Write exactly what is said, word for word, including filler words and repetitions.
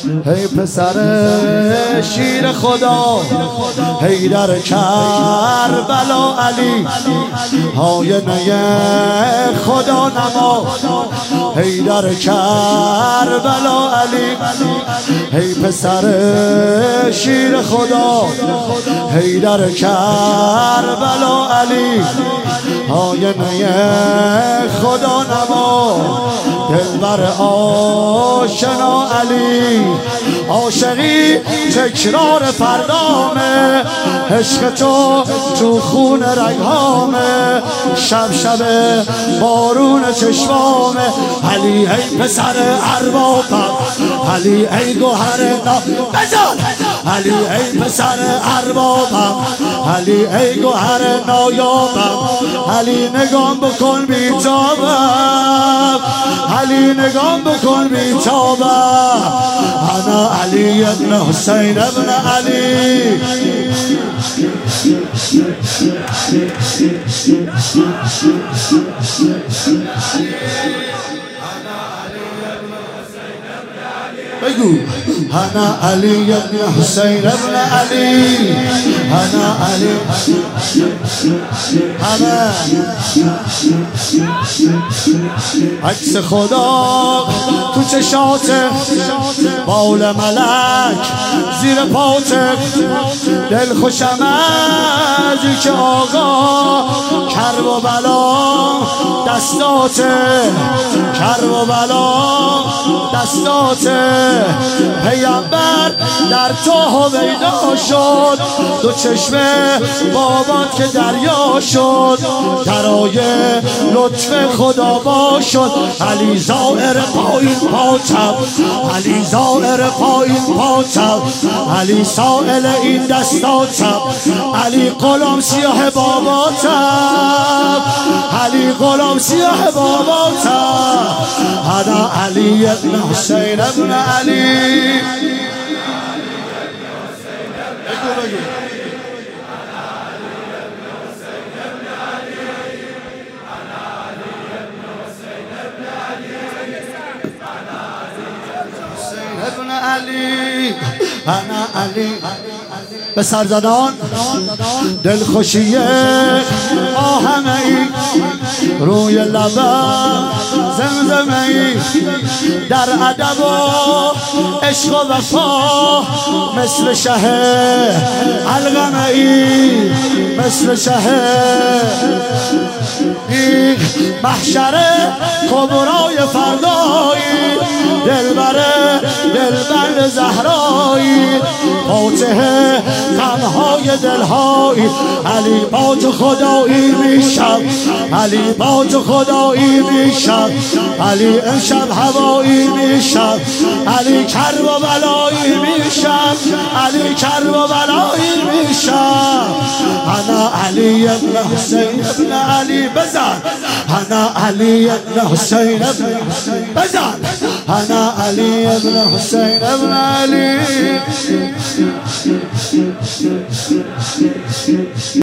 ای پسر شیر خدا حیدر کربلا علی آینه خدا نما حیدر کربلا علی ای پسر شیر خدا حیدر کربلا علی آینه خدا نما دلبر آشنا علی عاشقی تکرار فردامه عشق تو تو خون رگهامه شب شب بارون چشمامه علی ای پسر اربابم علی ای گوهر نا بزن علی ای پسر اربابم علی ای گوهر نایابم علی نگام بکن بیتابم علی نگام بکن بیتابم انا علی ابن حسین ابن علی بگو انا علی ابن حسین ابن علی انا علی همه عکس خدا تو چشاته بال ملک زیر پاته دل خوشم ازی که آقا کرب و بلا دستاته کرب و بلا دستاته پیامبر در تو هویدا شد دو چشمه بابات که دریا شد درای لطف خدا با شد علی زائر پایین پاچم علی زائر پایین پاچم علی سائل این دستاتم علی غلام سیاه باباتم علی غلام سیاه باباتم انا علی ابن حسین ابن علی ابن علی انا علی به سرزدان دلخوشی آهمه ای روی لبم زمزمه ای در ادب و عشق و وفا مثل شه علقمه ای مثل شه این محشر کبرای فردایی دلبره دلبر زهرایی فاتحه غمهای دلهایی علی با تو خدایی میشم علی با تو خدایی میشم علی امشب هوایی میشم علی کرب و بلایی میشم علی کرب و بلایی میشم انا علی ابن حسین ابن علی بزن انا علی ابن حسین ابن بزن انا علی ابن حسین ابن علی